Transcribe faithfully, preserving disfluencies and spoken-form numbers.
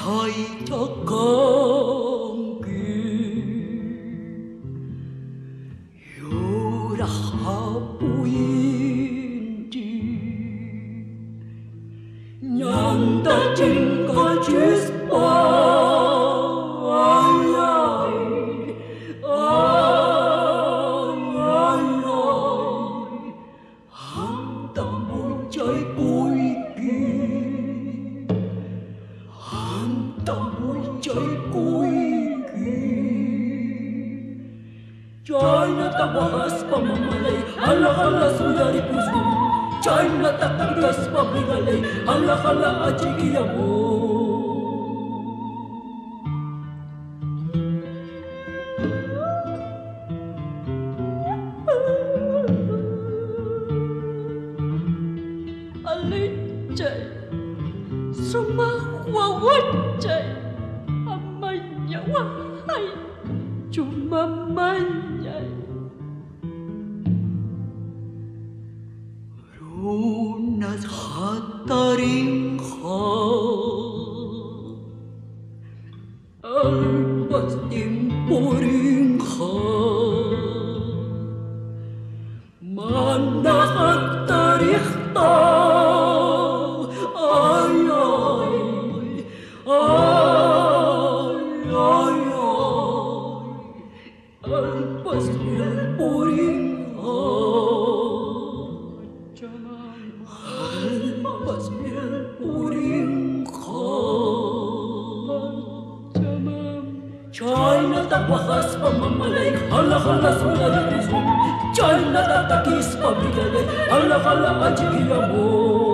사이적 관계 요라하부인지 냥다진 거짓말 China tawas pamamalay, hala-hala sundari puso. China tatagas pabigalay, hala-hala achikiyamo. Alichay, sumawawachay, amanyawahay, chumamanyay. Runat hataringha, albat timpuringha, manahat tarikhta. China tawas pamamalay, hala-hala sundari puso. China tatakis pabigalay, hala-hala achikiyamo.